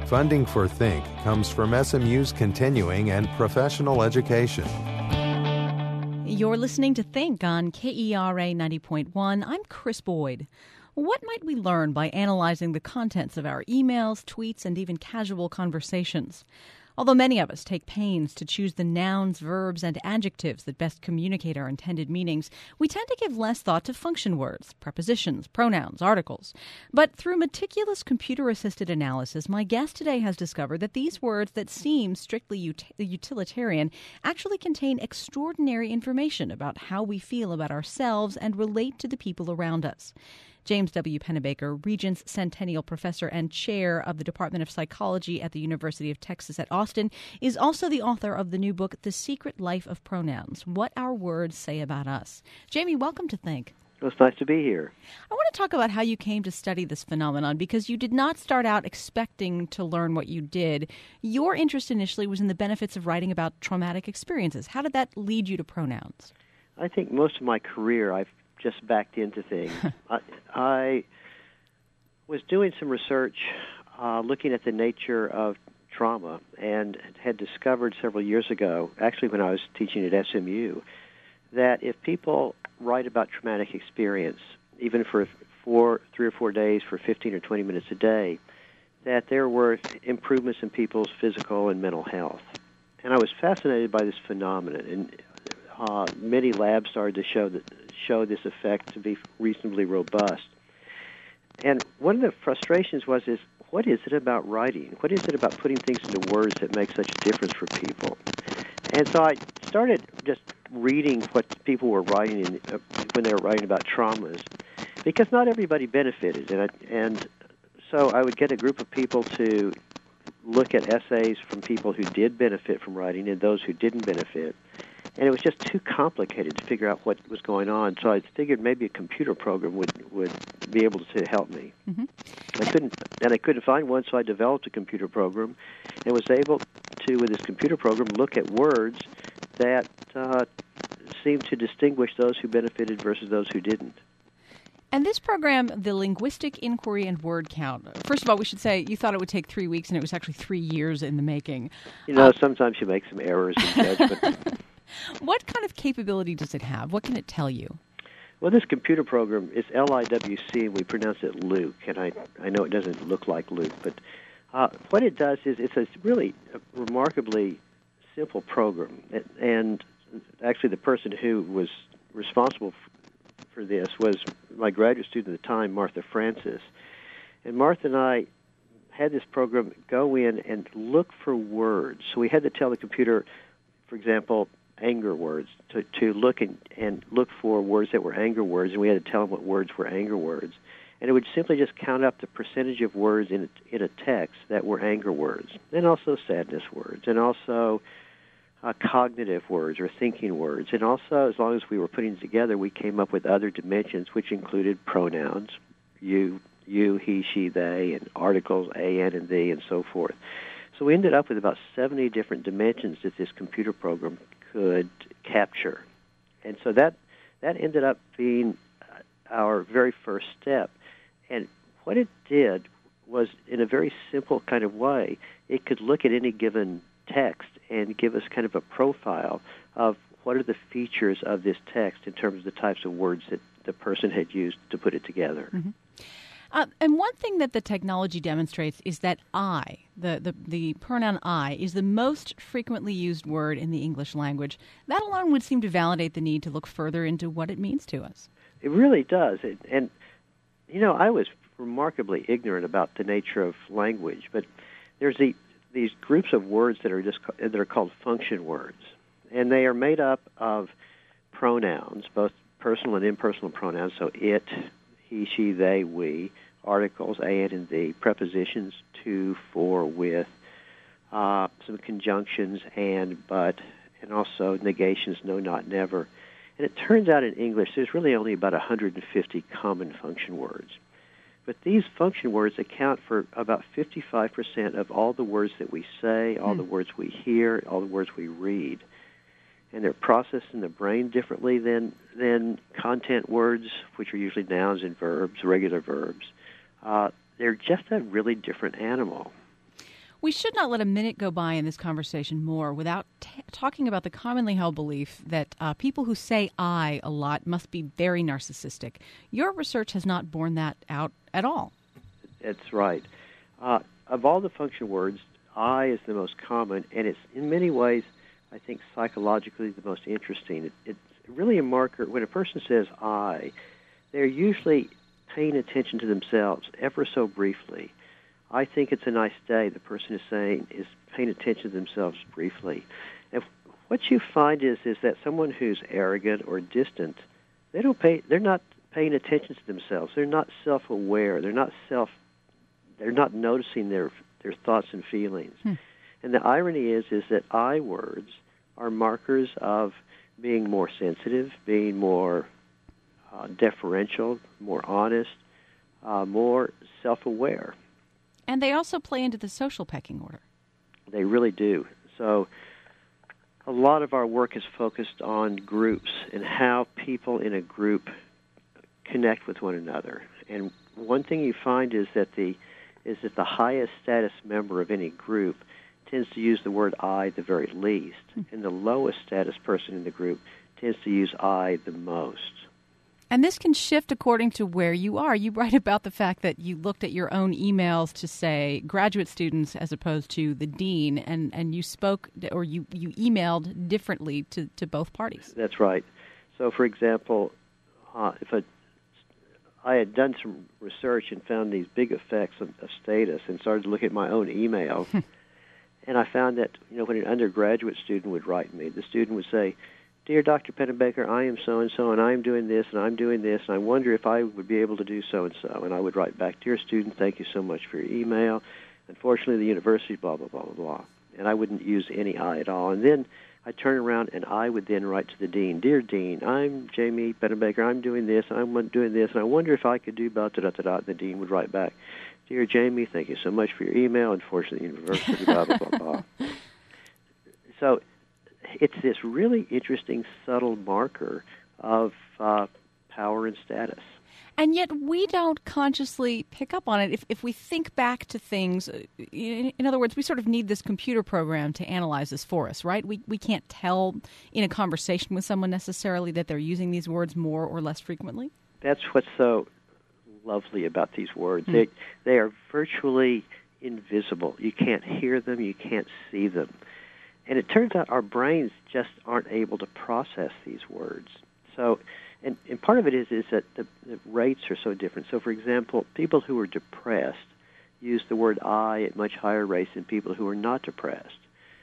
Funding for Think comes from SMU's continuing and professional education. You're listening to Think on KERA 90.1. I'm Chris Boyd. What might we learn by analyzing the contents of our emails, tweets, and even casual conversations? Although many of us take pains to choose the nouns, verbs, and adjectives that best communicate our intended meanings, we tend to give less thought to function words, prepositions, pronouns, articles. But through meticulous computer-assisted analysis, my guest today has discovered that these words that seem strictly utilitarian actually contain extraordinary information about how we feel about ourselves and relate to the people around us. James W. Pennebaker, Regents Centennial Professor and Chair of the Department of Psychology at the University of Texas at Austin, is also the author of the new book, The Secret Life of Pronouns, What Our Words Say About Us. Jamie, welcome to Think. Well, it's nice to be here. I want to talk about how you came to study this phenomenon, because you did not start out expecting to learn what you did. Your interest initially was in the benefits of writing about traumatic experiences. How did that lead you to pronouns? I think most of my career I've just backed into things. I was doing some research looking at the nature of trauma and had discovered several years ago, actually when I was teaching at SMU, that if people write about traumatic experience, even for 3 or 4 days, for 15 or 20 minutes a day, that there were improvements in people's physical and mental health. And I was fascinated by this phenomenon, and many labs started to show this effect to be reasonably robust. And one of the frustrations is what is it about writing? What is it about putting things into words that makes such a difference for people? And so I started just reading what people were writing when they were writing about traumas, because not everybody benefited. And so I would get a group of people to look at essays from people who did benefit from writing and those who didn't benefit. And it was just too complicated to figure out what was going on. So I figured maybe a computer program would be able to help me. Mm-hmm. I couldn't find one, so I developed a computer program and was able to, with this computer program, look at words that seemed to distinguish those who benefited versus those who didn't. And this program, the Linguistic Inquiry and Word Count, first of all, we should say you thought it would take 3 weeks, and it was actually 3 years in the making. Sometimes you make some errors in judgment. What kind of capability does it have? What can it tell you? Well, this computer program is LIWC, and we pronounce it Luke, and I know it doesn't look like Luke, but what it does is it's a really remarkably simple program. And actually the person who was responsible for this was my graduate student at the time, Martha Francis. And Martha and I had this program go in and look for words. So we had to tell the computer, for example, anger words, to look and look for words that were anger words, and we had to tell them what words were anger words. And it would simply just count up the percentage of words in a text that were anger words, and also sadness words, and also cognitive words or thinking words. And also, as long as we were putting it together, we came up with other dimensions, which included pronouns, you, he, she, they, and articles, an, and thee, and so forth. So we ended up with about 70 different dimensions that this computer program could capture. And so that ended up being our very first step. And what it did was, in a very simple kind of way, it could look at any given text and give us kind of a profile of what are the features of this text in terms of the types of words that the person had used to put it together. Mm-hmm. And one thing that the technology demonstrates is that I, the pronoun I, is the most frequently used word in the English language. That alone would seem to validate the need to look further into what it means to us. It really does. And I was remarkably ignorant about the nature of language, but there's these groups of words that are called function words, and they are made up of pronouns, both personal and impersonal pronouns, so it, he, she, they, we, articles, an and thee, prepositions, to, for, with, some conjunctions, and, but, and also negations, no, not, never. And it turns out in English there's really only about 150 common function words. But these function words account for about 55% of all the words that we say, all the words we hear, all the words we read. And they're processed in the brain differently than content words, which are usually nouns and verbs, regular verbs. They're just a really different animal. We should not let a minute go by in this conversation more without talking about the commonly held belief that people who say I a lot must be very narcissistic. Your research has not borne that out at all. That's right. Of all the function words, I is the most common, and it's in many ways, I think, psychologically the most interesting. It's really a marker. When a person says I, they're usually paying attention to themselves ever so briefly. I think it's a nice day, the person is saying, is paying attention to themselves briefly. And what you find is that someone who's arrogant or distant, they're not paying attention to themselves. They're not self-aware. They're not noticing their thoughts and feelings. And the irony is that I words are markers of being more sensitive, being more deferential, more honest, more self-aware. And they also play into the social pecking order. They really do. So a lot of our work is focused on groups and how people in a group connect with one another. And one thing you find is that the highest status member of any group tends to use the word I the very least, and the lowest status person in the group tends to use I the most. And this can shift according to where you are. You write about the fact that you looked at your own emails to, say, graduate students as opposed to the dean, and you spoke or you emailed differently to both parties. That's right. So, for example, if I had done some research and found these big effects of status and started to look at my own email, and I found that, when an undergraduate student would write me, the student would say, "Dear Dr. Pennebaker, I am so-and-so, and I am doing this, and I'm doing this, and I wonder if I would be able to do so-and-so." And I would write back, "Dear student, thank you so much for your email. Unfortunately, the university, blah, blah, blah, blah, blah." And I wouldn't use any I at all. And then I'd turn around, and I would then write to the dean, "Dear Dean, I'm Jamie Pennebaker, I'm doing this, and I'm doing this, and I wonder if I could do about da-da-da-da." And the dean would write back, "Dear Jamie, thank you so much for your email. Unfortunately, the university, blah, blah, blah, blah." So it's this really interesting, subtle marker of power and status. And yet we don't consciously pick up on it. If we think back to things, in other words, we sort of need this computer program to analyze this for us, right? We can't tell in a conversation with someone necessarily that they're using these words more or less frequently. That's what's so lovely about these words. They are virtually invisible. You can't hear them. You can't see them. And it turns out our brains just aren't able to process these words. So, and part of it is that the rates are so different. So, for example, people who are depressed use the word I at much higher rates than people who are not depressed.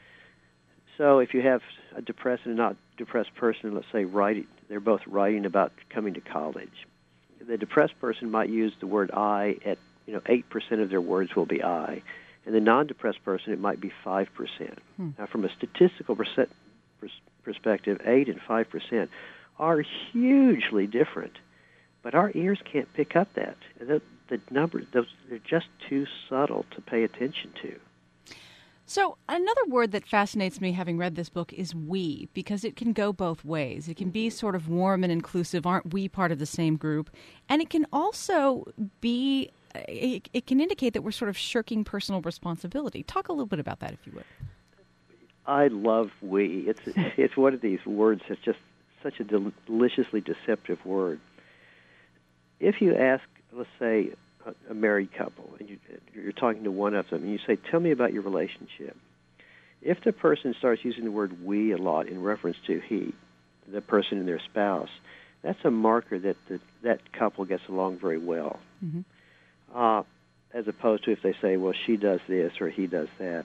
So if you have a depressed and a not depressed person, let's say they're both writing about coming to college. The depressed person might use the word I at 8% of their words will be I. And the non-depressed person, it might be 5%. Now, from a statistical perspective, 8 and 5% are hugely different. But our ears can't pick up that. The numbers, they're just too subtle to pay attention to. So another word that fascinates me, having read this book, is we, because it can go both ways. It can be sort of warm and inclusive, aren't we part of the same group? And it can also be... It can indicate that we're sort of shirking personal responsibility. Talk a little bit about that, if you would. I love we. It's one of these words that's just such a deliciously deceptive word. If you ask, let's say, a married couple, and you're talking to one of them, and you say, "Tell me about your relationship." If the person starts using the word we a lot in reference to the person and their spouse, that's a marker that that couple gets along very well. Mm-hmm. As opposed to if they say, "Well, she does this or he does that."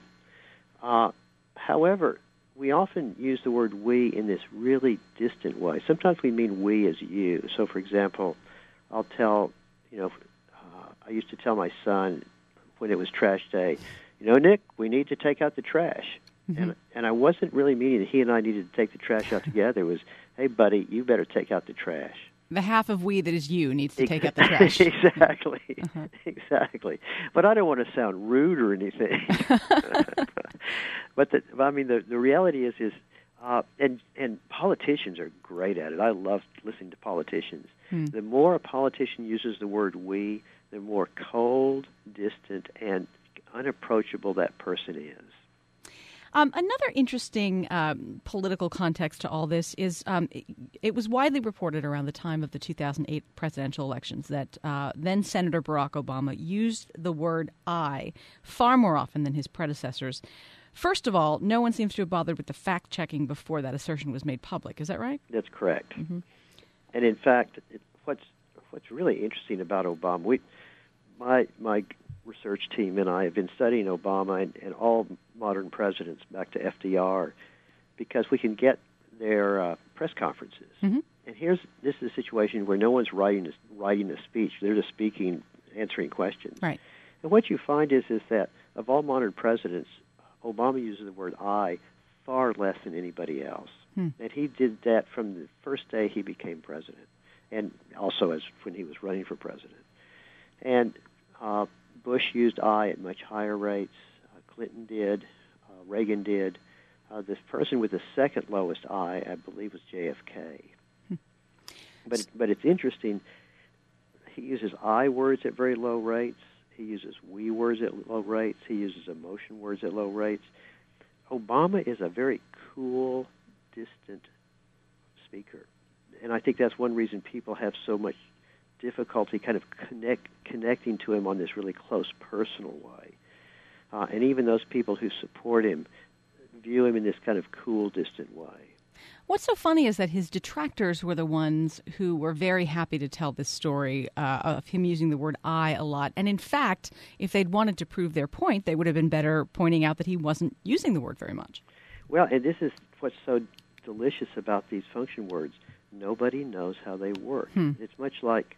However, we often use the word we in this really distant way. Sometimes we mean we as you. So, for example, I used to tell my son when it was trash day, "Nick, we need to take out the trash." Mm-hmm. And I wasn't really meaning that he and I needed to take the trash out together. It was, "Hey, buddy, you better take out the trash." The half of we that is you needs to take out the trash. Exactly. Uh-huh. Exactly. But I don't want to sound rude or anything. But the reality is and politicians are great at it. I love listening to politicians. The more a politician uses the word we, the more cold, distant, and unapproachable that person is. Another interesting political context to all this is it was widely reported around the time of the 2008 presidential elections that then Senator Barack Obama used the word I far more often than his predecessors. First of all, no one seems to have bothered with the fact-checking before that assertion was made public. Is that right? That's correct. Mm-hmm. And in fact, what's really interesting about Obama, my research team and I have been studying Obama and all modern presidents back to FDR because we can get their press conferences. Mm-hmm. And this is a situation where no one's writing a speech; they're just speaking, answering questions. Right. And what you find is that of all modern presidents, Obama uses the word "I" far less than anybody else, and he did that from the first day he became president, and also as when he was running for president. And Bush used I at much higher rates. Clinton did. Reagan did. The person with the second lowest I believe, was JFK. But it's interesting. He uses I words at very low rates. He uses we words at low rates. He uses emotion words at low rates. Obama is a very cool, distant speaker. And I think that's one reason people have so much difficulty kind of connecting to him on this really close, personal way. And even those people who support him view him in this kind of cool, distant way. What's so funny is that his detractors were the ones who were very happy to tell this story of him using the word I a lot. And in fact, if they'd wanted to prove their point, they would have been better pointing out that he wasn't using the word very much. Well, and this is what's so delicious about these function words. Nobody knows how they work. It's much like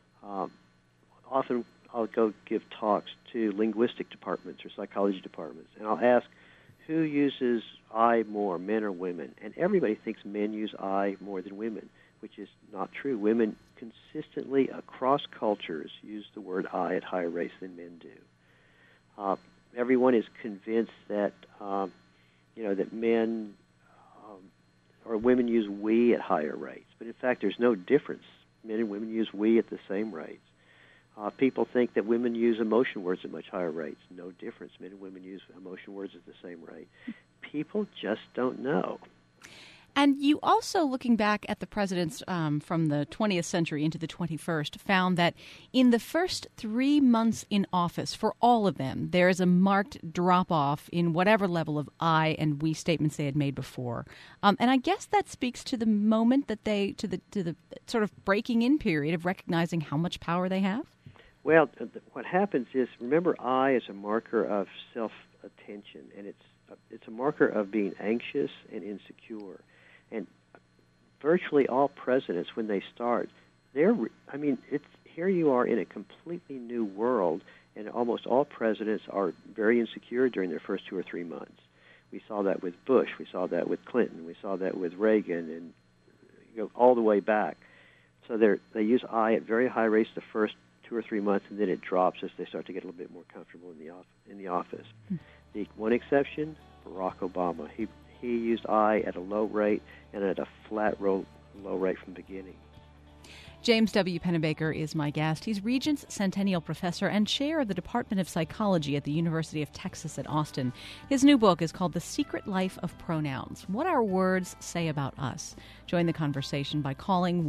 often I'll go give talks to linguistic departments or psychology departments, and I'll ask, who uses I more, men or women? And everybody thinks men use I more than women, which is not true. Women consistently across cultures use the word I at higher rates than men do. Everyone is convinced that that men or women use we at higher rates, but in fact there's no difference. Men and women use we at the same rates. People think that women use emotion words at much higher rates. No difference. Men and women use emotion words at the same rate. People just don't know. And you also, looking back at the presidents from the 20th century into the 21st, found that in the first 3 months in office, for all of them, there is a marked drop-off in whatever level of I and we statements they had made before. And I guess that speaks to the moment that to the sort of breaking in period of recognizing how much power they have? Well, what happens is, remember, I is a marker of self-attention, and it's a marker of being anxious and insecure. And virtually all presidents, when they start, here you are in a completely new world, and almost all presidents are very insecure during their first 2 or 3 months. We saw that with Bush, we saw that with Clinton, we saw that with Reagan, and all the way back. So they use I at very high rates the first 2 or 3 months, and then it drops as they start to get a little bit more comfortable in the office. The one exception, Barack Obama. He used I at a low rate and at a flat low rate from the beginning. James W. Pennebaker is my guest. He's Regents Centennial Professor and Chair of the Department of Psychology at the University of Texas at Austin. His new book is called The Secret Life of Pronouns, What Our Words Say About Us. Join the conversation by calling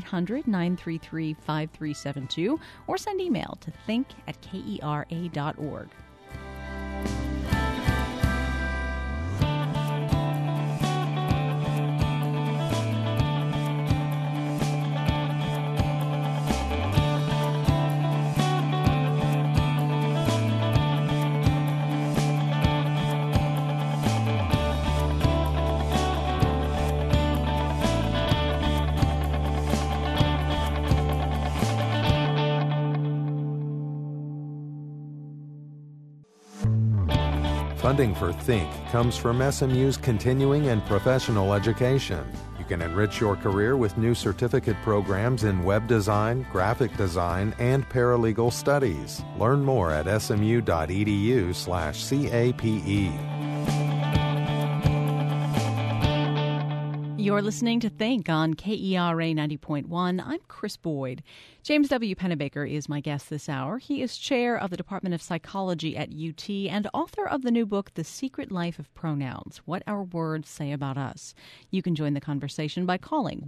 1-800-933-5372 or send email to think@kera.org. Funding for Think comes from SMU's continuing and professional education. You can enrich your career with new certificate programs in web design, graphic design, and paralegal studies. Learn more at smu.edu/CAPE. You're listening to Think on KERA 90.1. I'm Chris Boyd. James W. Pennebaker is my guest this hour. He is chair of the Department of Psychology at UT and author of the new book, The Secret Life of Pronouns, What Our Words Say About Us. You can join the conversation by calling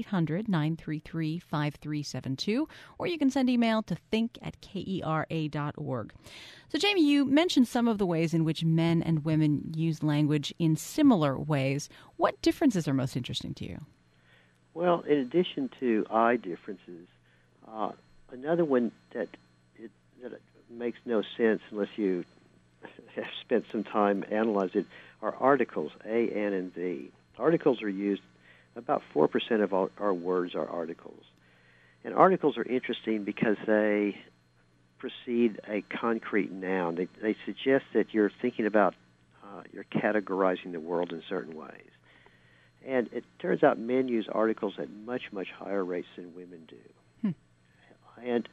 1-800-933-5372, or you can send email to think@kera.org. So, Jamie, you mentioned some of the ways in which men and women use language in similar ways. What differences are most interesting to you? Well, in addition to eye differences, another one that makes no sense unless you have spent some time analyzing it are articles, A, N, and V. Articles are used, about 4% of our words are articles. And articles are interesting because they precede a concrete noun. They suggest that you're thinking about, you're categorizing the world in certain ways. And it turns out men use articles at much, much higher rates than women do. And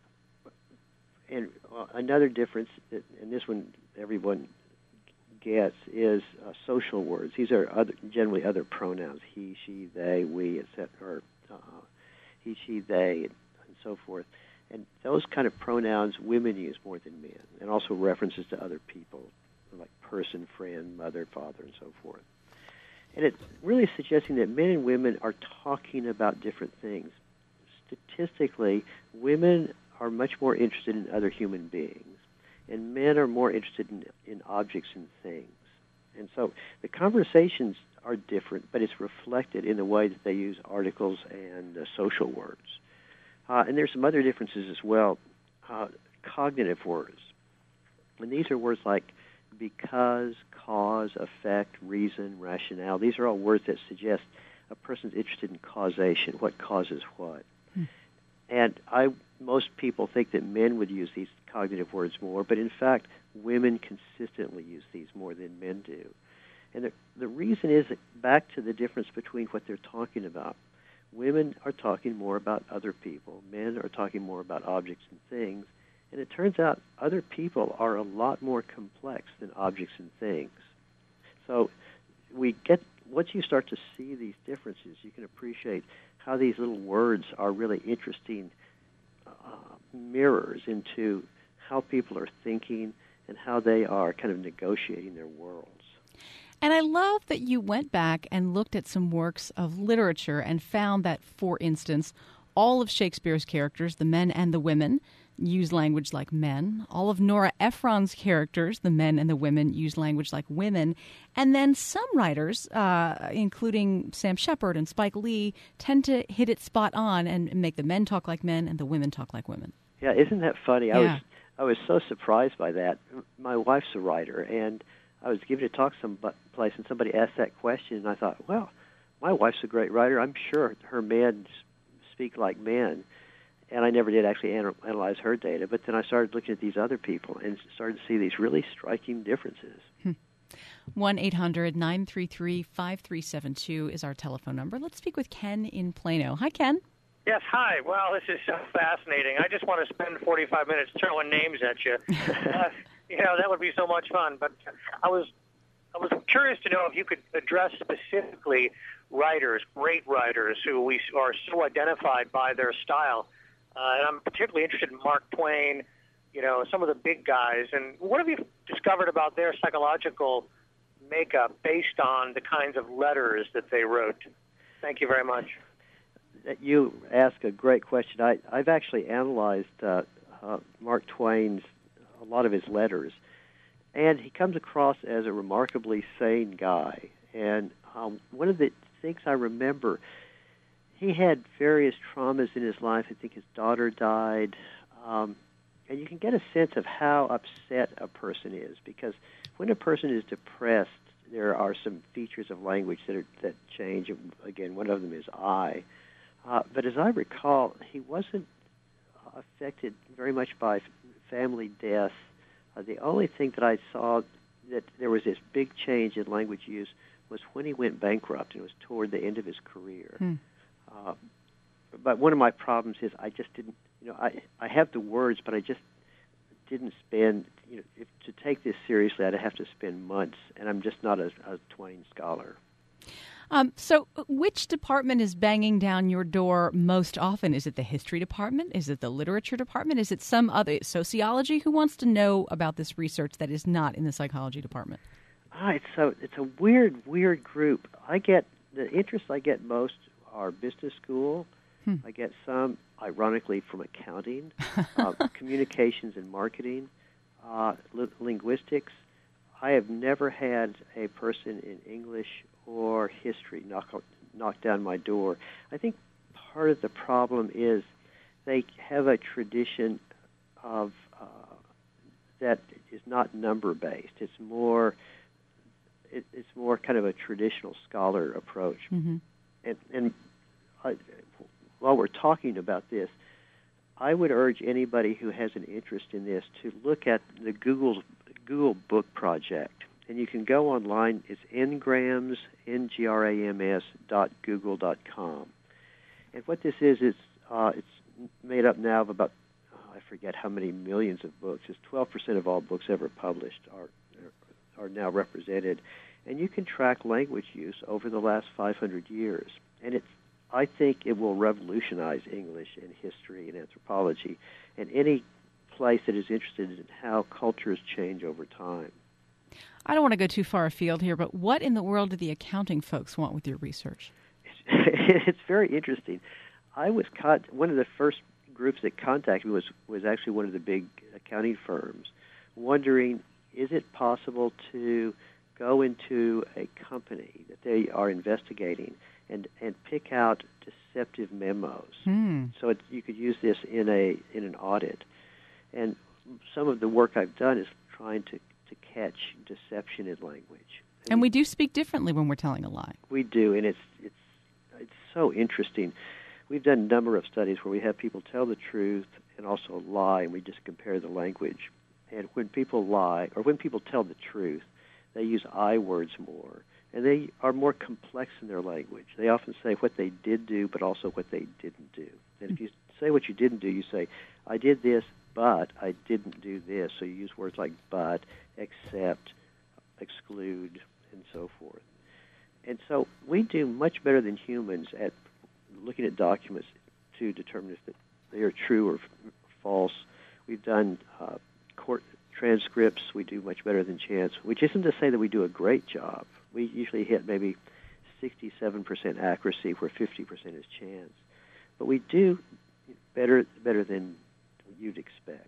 another difference, and this one everyone gets, is social words. These are generally other pronouns: he, she, they, we, etc., or he, she, they, and so forth. And those kind of pronouns women use more than men, and also references to other people, like person, friend, mother, father, and so forth. And it's really suggesting that men and women are talking about different things. Statistically, women are much more interested in other human beings, and men are more interested in objects and things. And so the conversations are different, but it's reflected in the way that they use articles and social words. And there's some other differences as well. Cognitive words. And these are words like because, cause, effect, reason, rationale. These are all words that suggest a person's interested in causation, what causes what. And most people think that men would use these cognitive words more, but in fact, women consistently use these more than men do. And the reason is back to the difference between what they're talking about. Women are talking more about other people. Men are talking more about objects and things. And it turns out other people are a lot more complex than objects and things. So once you start to see these differences, you can appreciate how these little words are really interesting mirrors into how people are thinking and how they are kind of negotiating their worlds. And I love that you went back and looked at some works of literature and found that, for instance, all of Shakespeare's characters, the men and the women, use language like men. All of Nora Ephron's characters, the men and the women, use language like women. And then some writers, including Sam Shepard and Spike Lee, tend to hit it spot on and make the men talk like men and the women talk like women. Yeah, isn't that funny? Yeah. I was so surprised by that. My wife's a writer, and I was giving a talk someplace, and somebody asked that question, and I thought, well, my wife's a great writer. I'm sure her men speak like men. And I never did actually analyze her data, but then I started looking at these other people and started to see these really striking differences. 1-800-933-5372 is our telephone number. Let's speak with Ken in Plano. Hi, Ken. Yes, hi. Well, this is so fascinating. I just want to spend 45 minutes throwing names at you. That would be so much fun. But I was curious to know if you could address specifically writers, great writers, who we are so identified by their style. And I'm particularly interested in Mark Twain, some of the big guys. And what have you discovered about their psychological makeup based on the kinds of letters that they wrote? Thank you very much. You ask a great question. I've actually analyzed Mark Twain's, a lot of his letters, and he comes across as a remarkably sane guy. And one of the things I remember, he had various traumas in his life. I think his daughter died. And you can get a sense of how upset a person is, because when a person is depressed, there are some features of language that change. Again, one of them is I. But as I recall, he wasn't affected very much by family death. The only thing that I saw that there was this big change in language use was when he went bankrupt, and it was toward the end of his career. But one of my problems is I just didn't, I have the words, but I just didn't spend, to take this seriously, I'd have to spend months, and I'm just not a Twain scholar. So which department is banging down your door most often? Is it the history department? Is it the literature department? Is it some other sociology? Who wants to know about this research that is not in the psychology department? It's a weird group. The interest I get most are business school. I get some, ironically, from accounting, communications and marketing, linguistics. I have never had a person in English or history knock down my door. I think part of the problem is they have a tradition of that is not number based. It's more kind of a traditional scholar approach. Mm-hmm. And while we're talking about this, I would urge anybody who has an interest in this to look at the Google Book Project. And you can go online. It's ngrams.google.com. And what this is it's made up now of about, I forget how many millions of books. It's 12% of all books ever published are now represented. And you can track language use over the last 500 years. And I think it will revolutionize English and history and anthropology and any place that is interested in how cultures change over time. I don't want to go too far afield here, but what in the world do the accounting folks want with your research? It's very interesting. One of the first groups that contacted me was actually one of the big accounting firms, wondering, is it possible to go into a company that they are investigating and pick out deceptive memos? So you could use this in an audit. And some of the work I've done is trying to catch deception in language. And we do speak differently when we're telling a lie. We do, and it's so interesting. We've done a number of studies where we have people tell the truth and also lie, and we just compare the language. And when people lie, or when people tell the truth, they use I words more, and they are more complex in their language. They often say what they did do, but also what they didn't do. And if you say what you didn't do, you say, I did this, but I didn't do this. So you use words like but, except, exclude, and so forth. And so we do much better than humans at looking at documents to determine if they are true or false. We've done court transcripts. We do much better than chance, which isn't to say that we do a great job. We usually hit maybe 67% accuracy, where 50% is chance. But we do better than you'd expect.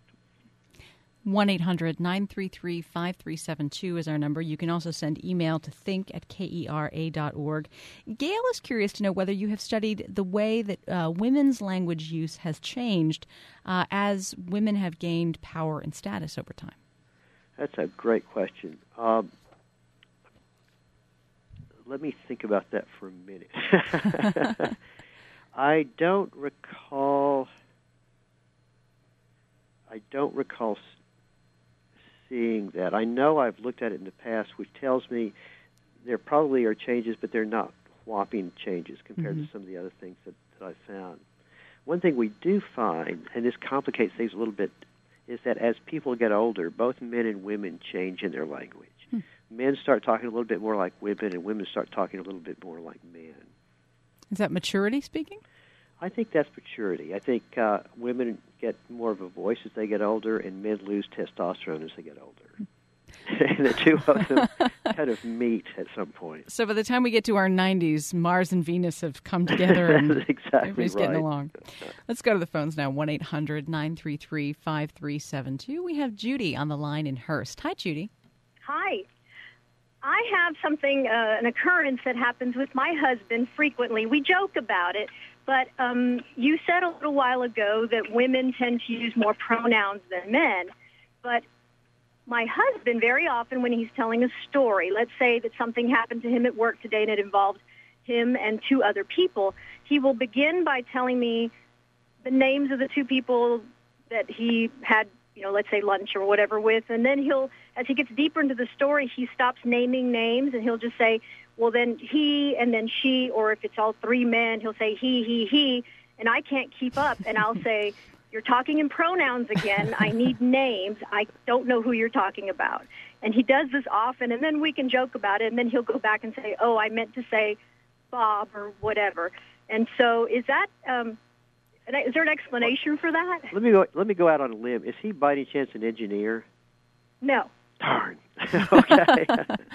1-800-933-5372 is our number. You can also send email to think@kera.org. Gail is curious to know whether you have studied the way that women's language use has changed as women have gained power and status over time. That's a great question. Let me think about that for a minute. I don't recall seeing that. I know I've looked at it in the past, which tells me there probably are changes, but they're not whopping changes compared to some of the other things that I've found. One thing we do find, and this complicates things a little bit, is that as people get older, both men and women change in their language. Men start talking a little bit more like women, and women start talking a little bit more like men. Is that maturity speaking? I think that's maturity. I think women get more of a voice as they get older, and men lose testosterone as they get older. And the two of them kind of meet at some point. So by the time we get to our 90s, Mars and Venus have come together, and exactly everybody's right. getting along. Let's go to the phones now, 1-800-933-5372. We have Judy on the line in Hearst. Hi, Judy. Hi. I have something, an occurrence that happens with my husband frequently. We joke about it, but you said a little while ago that women tend to use more pronouns than men. But my husband, very often when he's telling a story, let's say that something happened to him at work today and it involved him and two other people, he will begin by telling me the names of the two people that he had, let's say lunch or whatever with, and then as he gets deeper into the story, he stops naming names, and he'll just say, well, then he, and then she, or if it's all three men, he'll say he, and I can't keep up, and I'll say, you're talking in pronouns again. I need names. I don't know who you're talking about. And he does this often, and then we can joke about it, and then he'll go back and say, oh, I meant to say Bob or whatever. And so is that is there an explanation for that? Let me go out on a limb. Is he by any chance an engineer? No. Darn. Okay.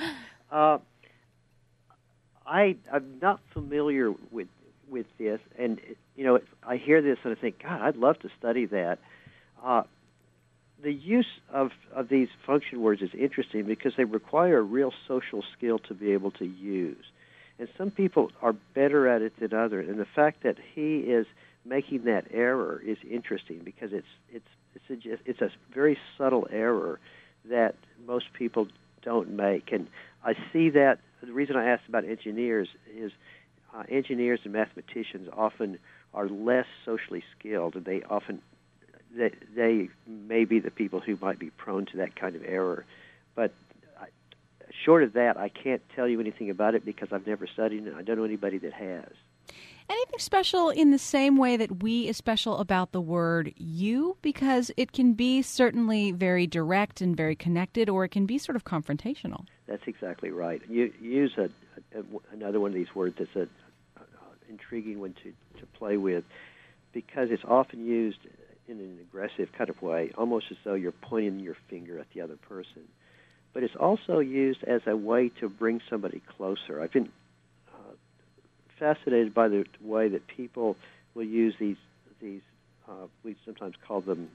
I'm not familiar with this, and I hear this and I think, God, I'd love to study that. The use of these function words is interesting because they require a real social skill to be able to use, and some people are better at it than others. And the fact that he is making that error is interesting because it's a very subtle error that most people don't make. And I see that the reason I asked about engineers is engineers and mathematicians often are less socially skilled, and they may be the people who might be prone to that kind of error. But short of that, I can't tell you anything about it because I've never studied it. I don't know anybody that has. Anything special in the same way that we is special about the word you? Because it can be certainly very direct and very connected, or it can be sort of confrontational. That's exactly right. You use another one of these words that's an intriguing one to play with because it's often used in an aggressive kind of way, almost as though you're pointing your finger at the other person. But it's also used as a way to bring somebody closer. I've been fascinated by the way that people will use these we sometimes call them,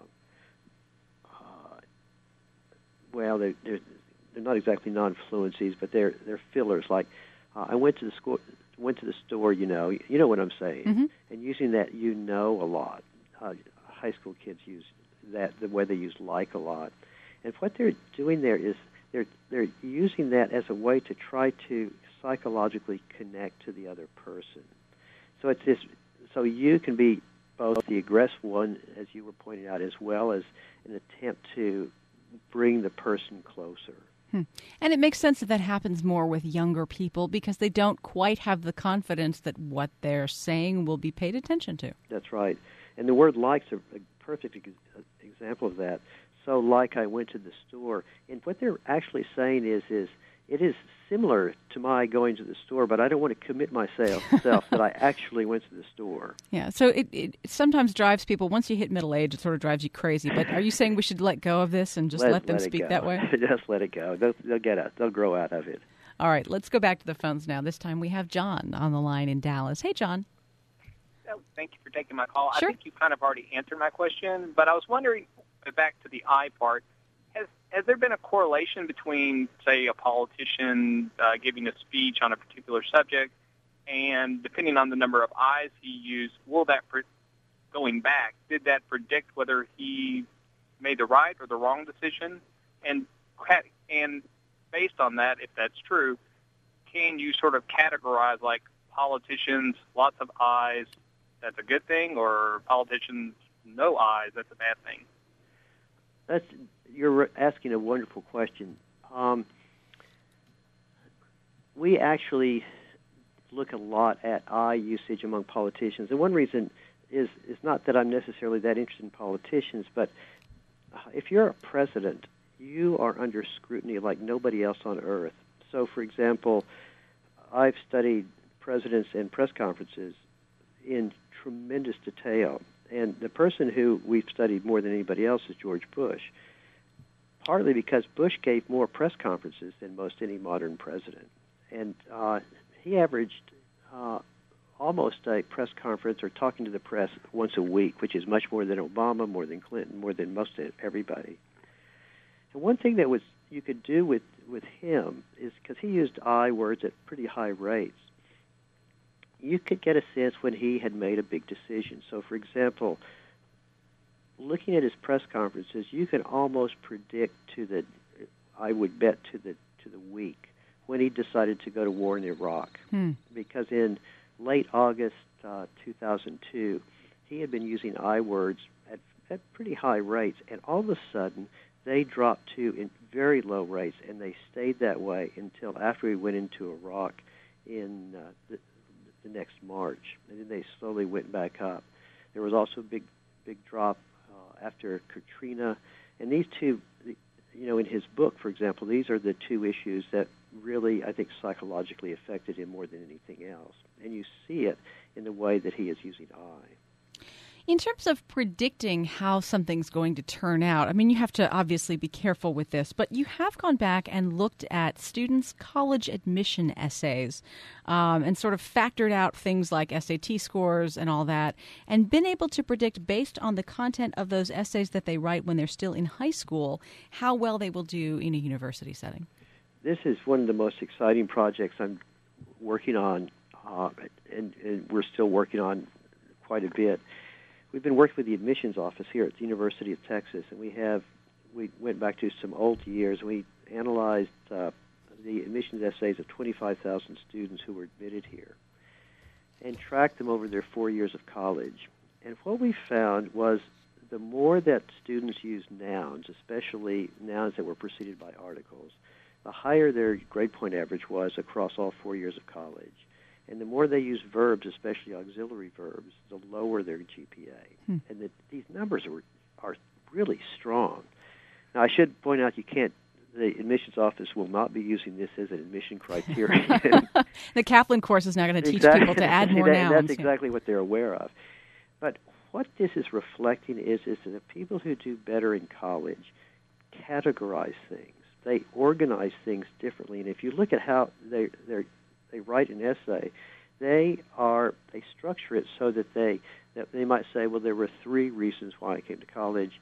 they're not exactly non-fluencies, but they're fillers. Like I went to the store, you know what I'm saying, mm-hmm. and using that a lot. High school kids use that the way they use like a lot, and what they're doing there is they're using that as a way to try to psychologically connect to the other person. So it's this. So you can be both the aggressive one, as you were pointing out, as well as an attempt to bring the person closer. And it makes sense that happens more with younger people because they don't quite have the confidence that what they're saying will be paid attention to. That's right. And the word like's a perfect example of that. So like I went to the store, and what they're actually saying is it is similar to my going to the store, but I don't want to commit myself that I actually went to the store. Yeah, so it sometimes drives people, once you hit middle age, it sort of drives you crazy. But are you saying we should let go of this and just let them speak that way? Just let it go. They'll grow out of it. All right, let's go back to the phones now. This time we have John on the line in Dallas. Hey, John. Thank you for taking my call. Sure. I think you kind of already answered my question, but I was wondering, back to the I part, has there been a correlation between, say, a politician giving a speech on a particular subject, and depending on the number of I's he used, going back, did that predict whether he made the right or the wrong decision? And based on that, if that's true, can you sort of categorize, like, politicians, lots of I's, that's a good thing, or politicians, no I's, that's a bad thing? You're asking a wonderful question. We actually look a lot at I usage among politicians, and one reason is not that I'm necessarily that interested in politicians, but if you're a president, you are under scrutiny like nobody else on earth. So, for example, I've studied presidents and press conferences in tremendous detail, and the person who we've studied more than anybody else is George Bush, partly because Bush gave more press conferences than most any modern president. And he averaged almost a press conference or talking to the press once a week, which is much more than Obama, more than Clinton, more than most everybody. And one thing that you could do with him is, because he used I words at pretty high rates, you could get a sense when he had made a big decision. So, for example, looking at his press conferences, you can almost predict to the week when he decided to go to war in Iraq. Because in late August 2002, he had been using I words at pretty high rates, and all of a sudden they dropped to very low rates, and they stayed that way until after we went into Iraq in the next March, and then they slowly went back up. There was also a big drop after Katrina, and these two, in his book, for example, these are the two issues that really, I think, psychologically affected him more than anything else. And you see it in the way that he is using I. In terms of predicting how something's going to turn out, I mean, you have to obviously be careful with this, but you have gone back and looked at students' college admission essays and sort of factored out things like SAT scores and all that, and been able to predict, based on the content of those essays that they write when they're still in high school, how well they will do in a university setting. This is one of the most exciting projects I'm working on, and we're still working on quite a bit. We've been working with the admissions office here at the University of Texas, and we went back to some old years. We analyzed the admissions essays of 25,000 students who were admitted here and tracked them over their 4 years of college. And what we found was the more that students used nouns, especially nouns that were preceded by articles, the higher their grade point average was across all 4 years of college. And the more they use verbs, especially auxiliary verbs, the lower their GPA. And these numbers are really strong. Now, I should point out the admissions office will not be using this as an admission criterion. The Kaplan course is now going to teach people to add more nouns. That's exactly what they're aware of. But what this is reflecting is that the people who do better in college categorize things. They organize things differently. And if you look at how they write an essay, they structure it so that they might say, well, there were 3 reasons why I came to college.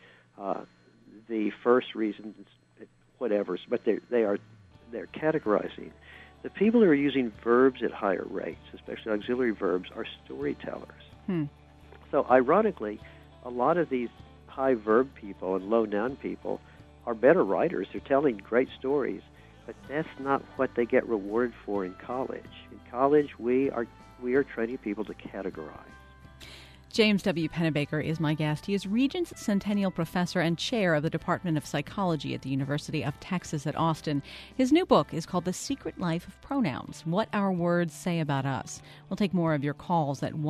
The first reason is whatever, but they're categorizing. The people who are using verbs at higher rates, especially auxiliary verbs, are storytellers. So ironically, a lot of these high verb people and low noun people are better writers. They're telling great stories. But that's not what they get rewarded for in college. In college, we are training people to categorize. James W. Pennebaker is my guest. He is Regents Centennial Professor and Chair of the Department of Psychology at the University of Texas at Austin. His new book is called The Secret Life of Pronouns, What Our Words Say About Us. We'll take more of your calls at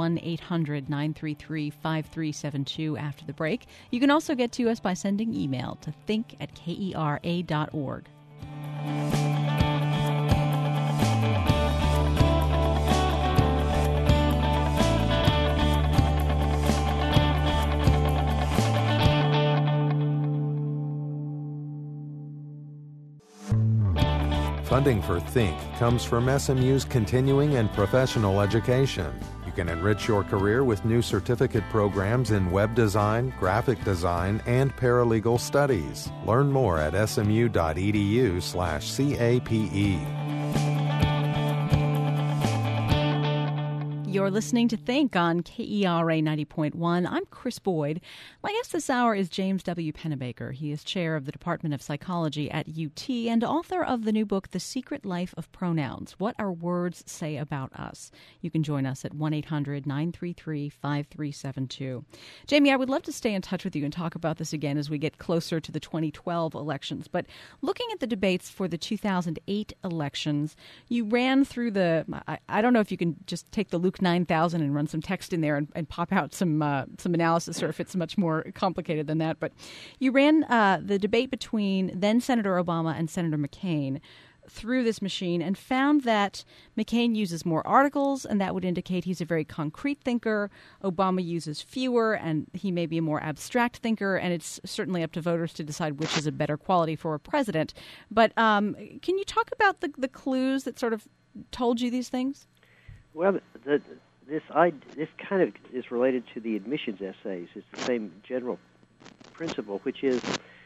1-800-933-5372 after the break. You can also get to us by sending email to think@kera.org. Funding for Think comes from SMU's continuing and professional education. You can enrich your career with new certificate programs in web design, graphic design, and paralegal studies. Learn more at smu.edu/CAPE. You're listening to Think on KERA 90.1. I'm Chris Boyd. My guest this hour is James W. Pennebaker. He is chair of the Department of Psychology at UT and author of the new book, The Secret Life of Pronouns, What Our Words Say About Us. You can join us at 1-800-933-5372. Jamie, I would love to stay in touch with you and talk about this again as we get closer to the 2012 elections. But looking at the debates for the 2008 elections, you ran through I don't know if you can just take the Luke 9000 and run some text in there and pop out some analysis, or if it's much more complicated than that. But you ran the debate between then Senator Obama and Senator McCain through this machine and found that McCain uses more articles, and that would indicate he's a very concrete thinker. Obama uses fewer, and he may be a more abstract thinker, and it's certainly up to voters to decide which is a better quality for a president. But can you talk about the clues that sort of told you these things? Well, this kind of is related to the admissions essays. It's the same general principle, which is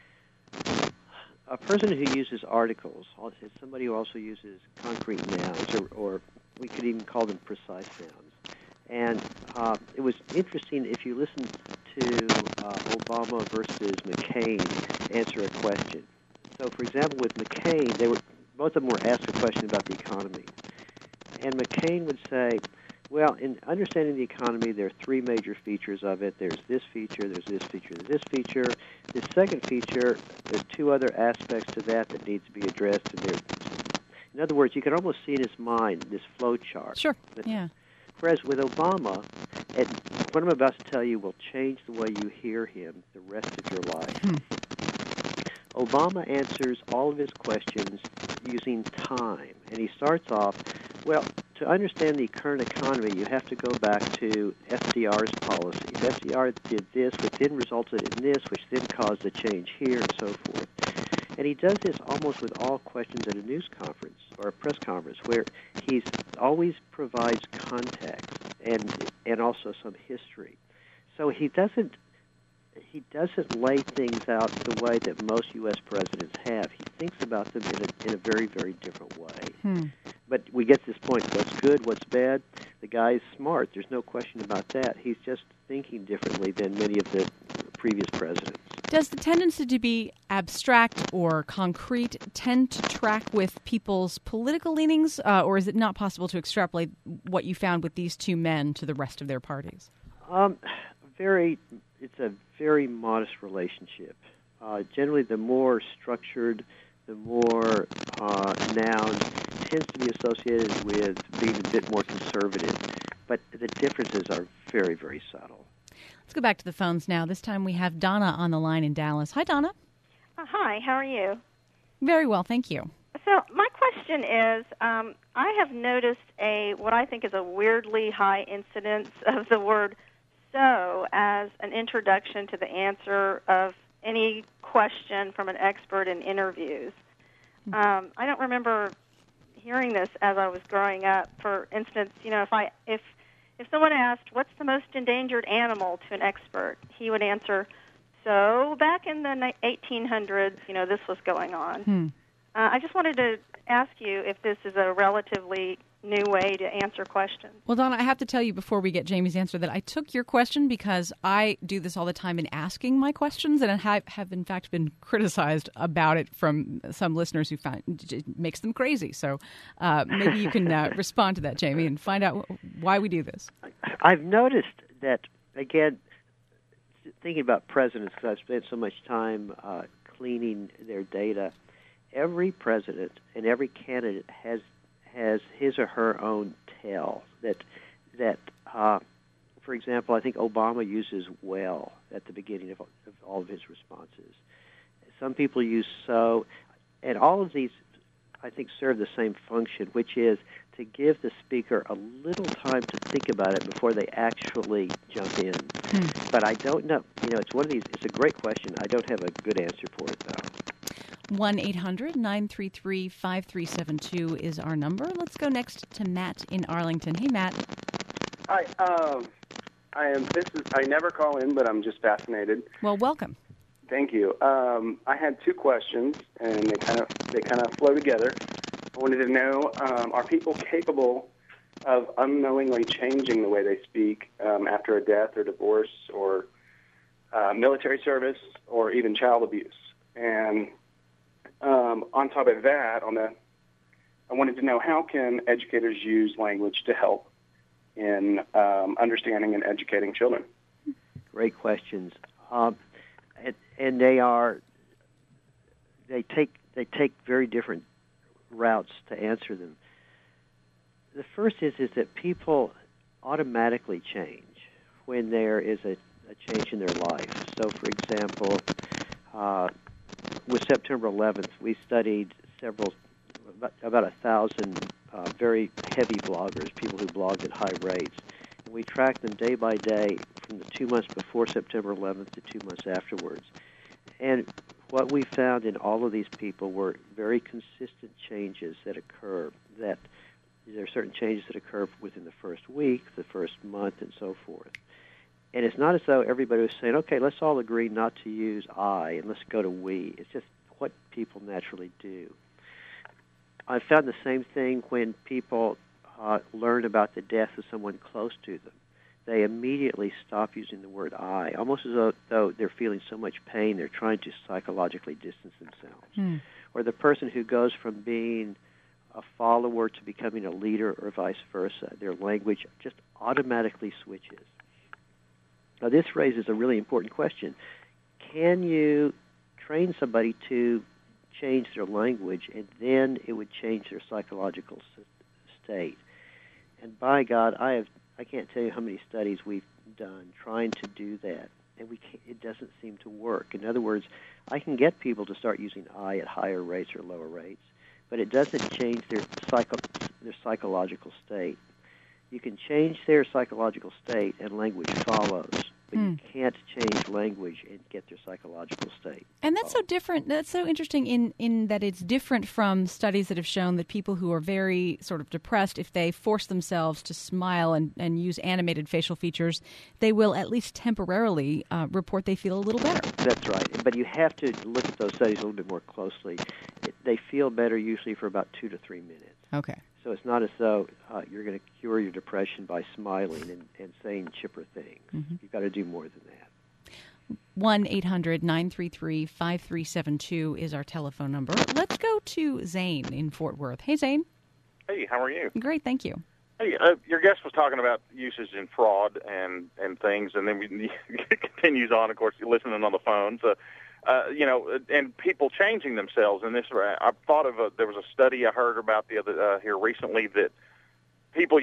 a person who uses articles is somebody who also uses concrete nouns, or we could even call them precise nouns. And it was interesting if you listen to Obama versus McCain answer a question. So, for example, with McCain, both of them were asked a question about the economy. And McCain would say, well, in understanding the economy, there are 3 major features of it. There's this feature, there's this feature, there's this feature. This second feature, there's 2 other aspects to that needs to be addressed. In other words, you can almost see in his mind this flow chart. Sure, yeah. Whereas with Obama, what I'm about to tell you will change the way you hear him the rest of your life. Obama answers all of his questions using time. And he starts off, well, to understand the current economy, you have to go back to FDR's policies. FDR did this, which then resulted in this, which then caused a change here, and so forth. And he does this almost with all questions at a news conference or a press conference, where he always provides context and also some history. So he doesn't lay things out the way that most U.S. presidents have. He thinks about them in a very, very different way. But we get to this point, what's good, what's bad? The guy's smart. There's no question about that. He's just thinking differently than many of the previous presidents. Does the tendency to be abstract or concrete tend to track with people's political leanings, or is it not possible to extrapolate what you found with these two men to the rest of their parties? It's a very modest relationship. Generally, the more structured, the more noun tends to be associated with being a bit more conservative. But the differences are very, very subtle. Let's go back to the phones now. This time we have Donna on the line in Dallas. Hi, Donna. Hi, how are you? Very well, thank you. So my question is, I have noticed what I think is a weirdly high incidence of the word so as an introduction to the answer of any question from an expert in interviews. I don't remember hearing this as I was growing up. For instance, if someone asked, what's the most endangered animal to an expert, he would answer, so back in the 1800s, this was going on. I just wanted to ask you if this is a relatively new way to answer questions. Well, Donna, I have to tell you before we get Jamie's answer that I took your question because I do this all the time in asking my questions, and I have in fact been criticized about it from some listeners who find it makes them crazy. So maybe you can respond to that, Jamie, and find out why we do this. I've noticed that, again, thinking about presidents, because I've spent so much time cleaning their data, every president and every candidate has his or her own tell that for example, I think Obama uses well at the beginning of all of his responses. Some people use so, and all of these, I think, serve the same function, which is to give the speaker a little time to think about it before they actually jump in. But I don't know. It's one of these. It's a great question. I don't have a good answer for it, though. 1-800-933-5372 is our number. Let's go next to Matt in Arlington. Hey, Matt. Hi. I never call in, but I'm just fascinated. Well, welcome. Thank you. I had two questions, and they kind of flow together. I wanted to know: are people capable of unknowingly changing the way they speak after a death or divorce or military service or even child abuse? And on top of that, I wanted to know, how can educators use language to help in understanding and educating children? Great questions, and they take very different routes to answer them. The first is that people automatically change when there is a change in their life. So, for example, with September 11th, we studied about 1,000 very heavy bloggers, people who blogged at high rates. And we tracked them day by day from the 2 months before September 11th to 2 months afterwards. And what we found in all of these people were very consistent changes that occur. That there are certain changes that occur within the first week, the first month, and so forth. And it's not as though everybody was saying, okay, let's all agree not to use I and let's go to we. It's just what people naturally do. I found the same thing when people learn about the death of someone close to them. They immediately stop using the word I, almost as though they're feeling so much pain they're trying to psychologically distance themselves. Or the person who goes from being a follower to becoming a leader or vice versa, their language just automatically switches. Now, this raises a really important question. Can you train somebody to change their language, and then it would change their psychological state? And by God, I can't tell you how many studies we've done trying to do that. and it doesn't seem to work. In other words, I can get people to start using I at higher rates or lower rates, but it doesn't change their psychological state. You can change their psychological state, and language follows. But you can't change language and get their psychological state. And that's so different. That's so interesting in that it's different from studies that have shown that people who are very sort of depressed, if they force themselves to smile and use animated facial features, they will at least temporarily report they feel a little better. That's right. But you have to look at those studies a little bit more closely. They feel better usually for about 2 to 3 minutes. Okay. So it's not as though you're going to cure your depression by smiling and saying chipper things. Mm-hmm. You've got to do more than that. 1-800-933-5372 is our telephone number. Let's go to Zane in Fort Worth. Hey, Zane. Hey, how are you? Great, thank you. Hey, your guest was talking about usage in fraud and things, and then he continues on, of course, listening on the phone. So, and people changing themselves. And this, I thought of there was a study I heard about the other here recently that people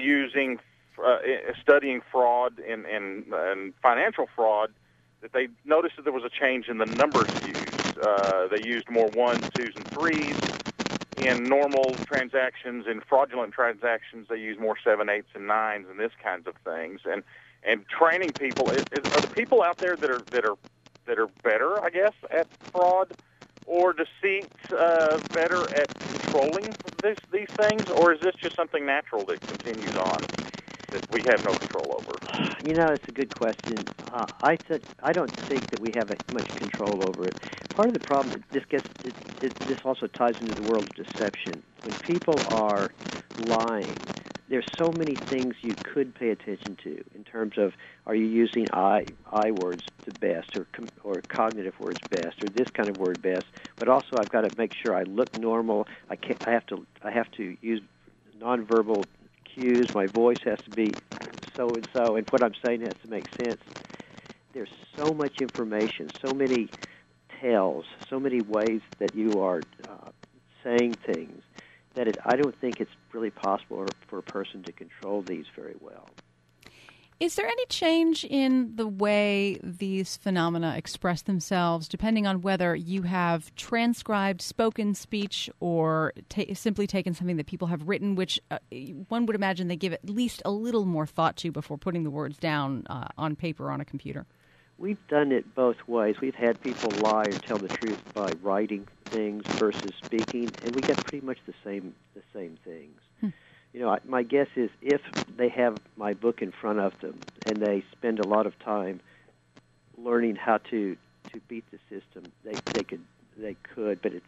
studying fraud and financial fraud, that they noticed that there was a change in the numbers used. They used more 1s, 2s, and 3s. In normal transactions, in fraudulent transactions, they use more 7, 8s, and 9s, and this kinds of things. And training people, are the people out there that are better, I guess, at fraud or deceit, better at controlling these things, or is this just something natural that continues on that we have no control over? It's a good question. I don't think that we have much control over it. Part of the problem, this also ties into the world of deception. When people are lying, there's so many things you could pay attention to in terms of, are you using I words the best, or cognitive words best, or this kind of word best? But also, I've got to make sure I look normal. I have to use nonverbal cues. My voice has to be so and so, and what I'm saying has to make sense. There's so much information, so many tells, so many ways that you are saying things, that I don't think it's really possible for a person to control these very well. Is there any change in the way these phenomena express themselves, depending on whether you have transcribed spoken speech or simply taken something that people have written, which one would imagine they give at least a little more thought to before putting the words down on paper or on a computer? We've done it both ways. We've had people lie or tell the truth by writing things versus speaking, and we get pretty much the same things. My guess is if they have my book in front of them and they spend a lot of time learning how to beat the system, they could, but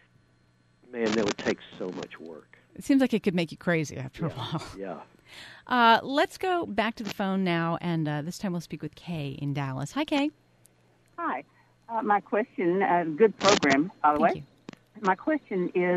that would take so much work. It seems like it could make you crazy after a while. Yeah. Let's go back to the phone now, and this time we'll speak with Kay in Dallas. Hi, Kay. Hi. My question, good program, by the way. Thank you. My question is,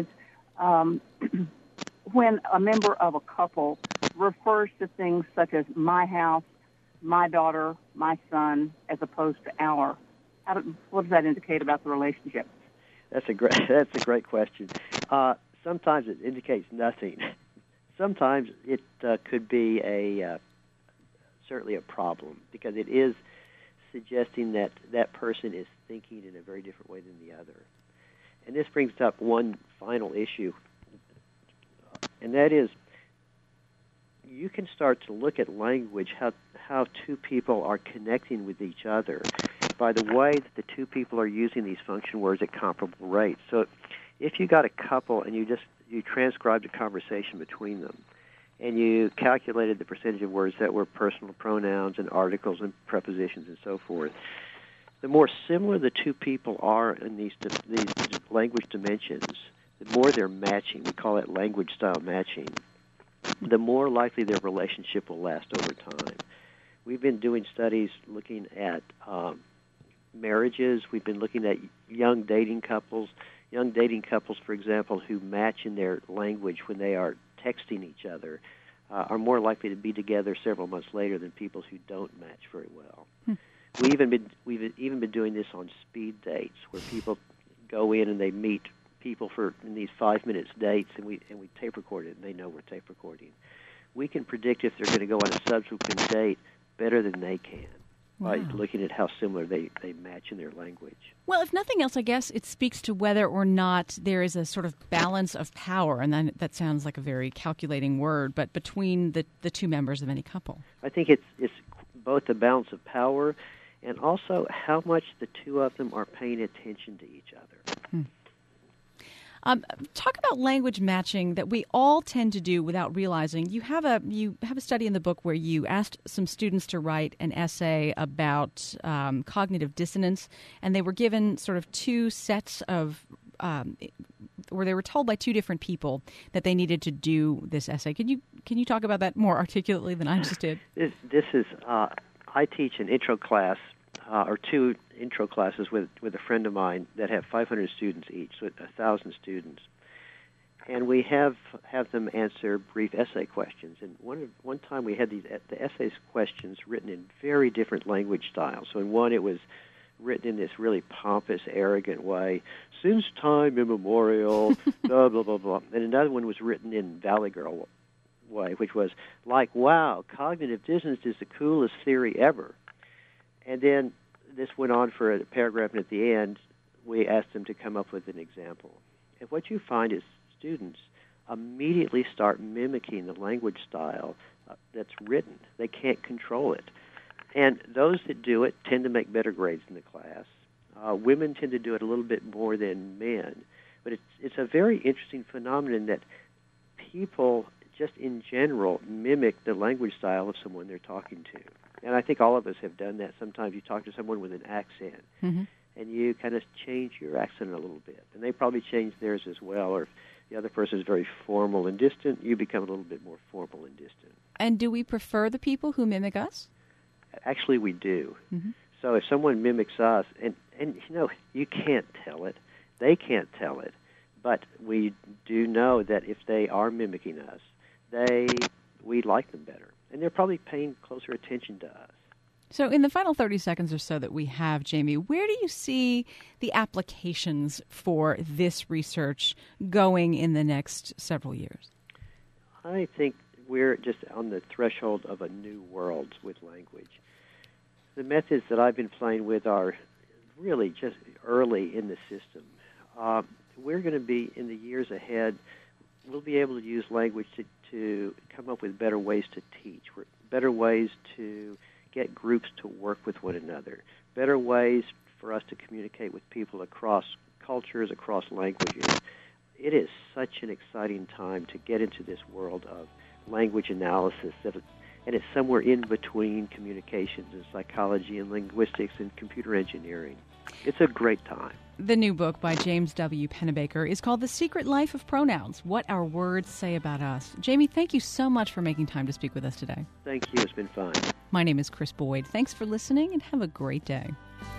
when a member of a couple refers to things such as my house, my daughter, my son, as opposed to our, what does that indicate about the relationship? That's a great question. Sometimes it indicates nothing. Sometimes it could be certainly a problem, because it is suggesting that person is thinking in a very different way than the other. And this brings up one final issue, and that is you can start to look at language, how two people are connecting with each other by the way that the two people are using these function words at comparable rates. So if you got a couple and you transcribed a conversation between them, and you calculated the percentage of words that were personal pronouns and articles and prepositions and so forth, the more similar the two people are in these language dimensions, the more they're matching. We call it language style matching. The more likely their relationship will last over time. We've been doing studies looking at marriages. We've been looking at young dating couples, for example, who match in their language when they are texting each other, are more likely to be together several months later than people who don't match very well. We've even been doing this on speed dates, where people go in and they meet people in these 5 minutes dates, and we tape record it, and they know we're tape recording. We can predict if they're going to go on a subsequent date better than they can. by looking at how similar they match in their language. Well, if nothing else, I guess it speaks to whether or not there is a sort of balance of power, and then that sounds like a very calculating word, but between the two members of any couple. I think it's both the balance of power and also how much the two of them are paying attention to each other. Talk about language matching that we all tend to do without realizing. You have a study in the book where you asked some students to write an essay about cognitive dissonance, and they were given sort of two sets of where they were told by two different people that they needed to do this essay. Can you talk about that more articulately than I just did? This is I teach an intro class. Or two intro classes with a friend of mine that have 500 students each, so 1,000 students. And we have them answer brief essay questions. And one time we had the essay questions written in very different language styles. So in one it was written in this really pompous, arrogant way, since time immemorial, blah, blah, blah, blah. And another one was written in Valley Girl way, which was like, wow, cognitive dissonance is the coolest theory ever. And then this went on for a paragraph, and at the end, we asked them to come up with an example. And what you find is students immediately start mimicking the language style that's written. They can't control it. And those that do it tend to make better grades in the class. Women tend to do it a little bit more than men. But it's a very interesting phenomenon that people just in general mimic the language style of someone they're talking to. And I think all of us have done that. Sometimes you talk to someone with an accent, and you kind of change your accent a little bit. And they probably change theirs as well. Or if the other person is very formal and distant, you become a little bit more formal and distant. And do we prefer the people who mimic us? Actually, we do. So if someone mimics us, and you can't tell it, they can't tell it, but we do know that if they are mimicking us, we like them better. And they're probably paying closer attention to us. So in the final 30 seconds or so that we have, Jamie, where do you see the applications for this research going in the next several years? I think we're just on the threshold of a new world with language. The methods that I've been playing with are really just early in the system. We're going to be, in the years ahead, we'll be able to use language to come up with better ways to teach, better ways to get groups to work with one another, better ways for us to communicate with people across cultures, across languages. It is such an exciting time to get into this world of language analysis, and it's somewhere in between communications and psychology and linguistics and computer engineering. It's a great time. The new book by James W. Pennebaker is called The Secret Life of Pronouns, What Our Words Say About Us. Jamie, thank you so much for making time to speak with us today. Thank you. It's been fun. My name is Chris Boyd. Thanks for listening, and have a great day.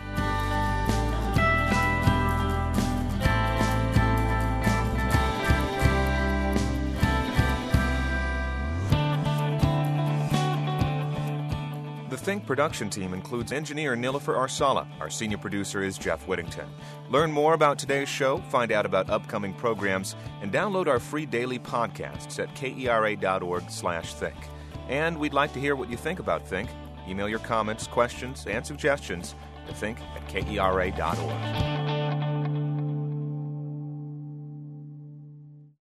The Think production team includes engineer Nilofer Arsala. Our senior producer is Jeff Whittington. Learn more about today's show, find out about upcoming programs, and download our free daily podcasts at kera.org/think. And we'd like to hear what you think about Think. Email your comments, questions, and suggestions to think@kera.org.